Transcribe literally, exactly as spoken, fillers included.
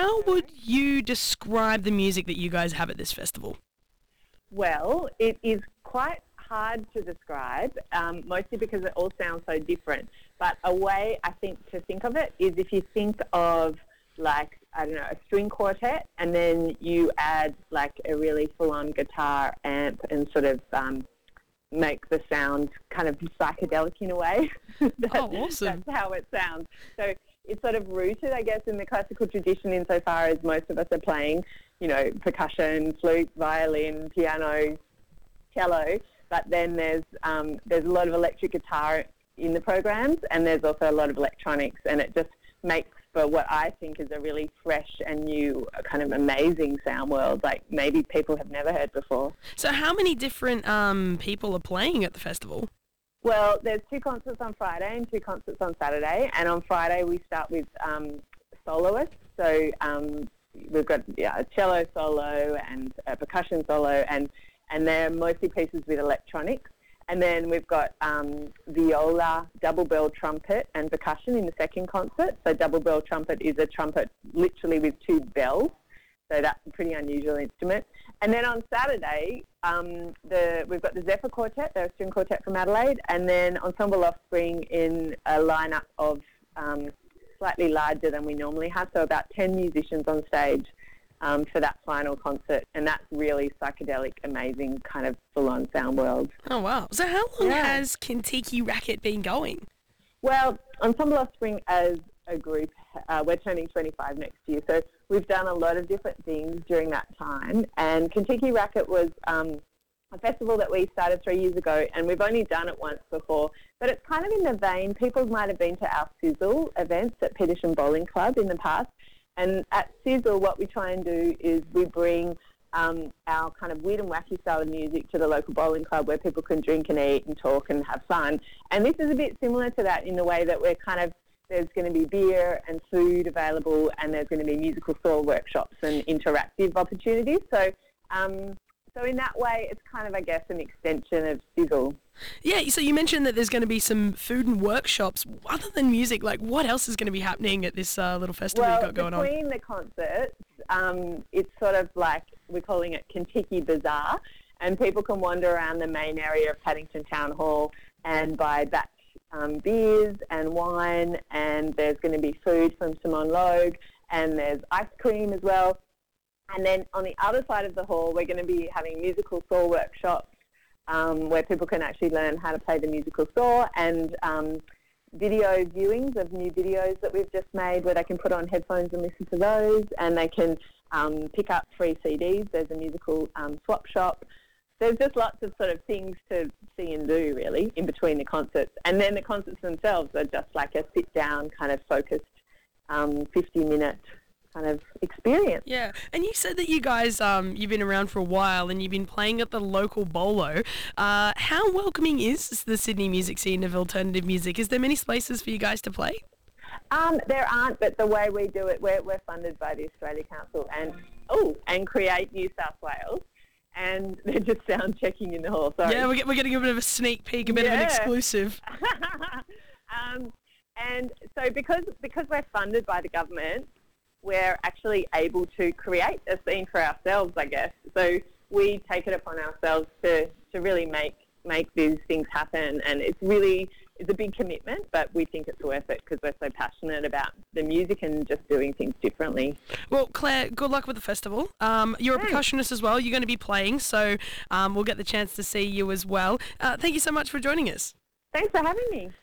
how would you describe the music that you guys have at this festival? Well, it is quite hard to describe, um, mostly because it all sounds so different. But a way I think to think of it is if you think of like, I don't know, a string quartet, and then you add like a really full-on guitar amp and sort of um, make the sound kind of psychedelic in a way. that, Oh, awesome. That's how it sounds. So it's sort of rooted, I guess, in the classical tradition insofar as most of us are playing, you know, percussion, flute, violin, piano, cello, but then there's um, there's a lot of electric guitar in the programs, and there's also a lot of electronics, and it just makes for what I think is a really fresh and new, kind of amazing sound world, like maybe people have never heard before. So how many different um, people are playing at the festival? Well, there's two concerts on Friday and two concerts on Saturday, and on Friday we start with um, soloists, so um, we've got yeah, a cello solo and a percussion solo, and, and they're mostly pieces with electronics. And then we've got um, viola, double bell trumpet and percussion in the second concert. So double bell trumpet is a trumpet literally with two bells. So that's a pretty unusual instrument. And then on Saturday, um, the, we've got the Zephyr Quartet, they're a string quartet from Adelaide, and then Ensemble Offspring in a lineup of um, slightly larger than we normally have, so about ten musicians on stage um, for that final concert. And that's really psychedelic, amazing kind of full-on sound world. Oh, wow. So how long Yeah. has Kentucky Racket been going? Well, Ensemble Offspring as a group, uh, we're turning twenty-five next year, so we've done a lot of different things during that time. And Kentucky Racket was um, a festival that we started three years ago, and we've only done it once before. But it's kind of in the vein, people might have been to our Sizzle events at Petersham Bowling Club in the past. And at Sizzle, what we try and do is we bring um, our kind of weird and wacky style of music to the local bowling club where people can drink and eat and talk and have fun. And this is a bit similar to that in the way that we're kind of, there's going to be beer and food available, and there's going to be musical store workshops and interactive opportunities. So, um, so in that way, it's kind of, I guess, an extension of Sizzle. Yeah, so you mentioned that there's going to be some food and workshops. Other than music, like what else is going to be happening at this uh, little festival Well, you've got going on? between the concerts, um, it's sort of like, we're calling it Kentucky Bazaar, and people can wander around the main area of Paddington Town Hall and buy batch um, beers and wine, and there's going to be food from Simone Logue, and there's ice cream as well. And then on the other side of the hall, we're going to be having musical saw workshops um, where people can actually learn how to play the musical saw, and um, video viewings of new videos that we've just made where they can put on headphones and listen to those, and they can um, pick up free C Ds. There's a musical um, swap shop. There's just lots of sort of things to see and do, really, in between the concerts. And then the concerts themselves are just like a sit-down kind of focused um, fifty-minute kind of experience. Yeah, and you said that you guys, um, you've been around for a while and you've been playing at the local bolo. Uh, how welcoming is the Sydney music scene of alternative music? Is there many places for you guys to play? Um, there aren't, but the way we do it, we're, we're funded by the Australia Council and oh, and Create New South Wales, and they're just sound checking in the hall. Sorry. Yeah, we're, get, we're getting a bit of a sneak peek, a bit of an Yeah. exclusive. um, and so because because we're funded by the government, we're actually able to create a scene for ourselves, I guess. So we take it upon ourselves to, to really make make these things happen, and it's really it's a big commitment, but we think it's worth it because we're so passionate about the music and just doing things differently. Well, Claire, good luck with the festival. Um, you're a Thanks. percussionist as well. You're going to be playing, so um, we'll get the chance to see you as well. Uh, thank you so much for joining us. Thanks for having me.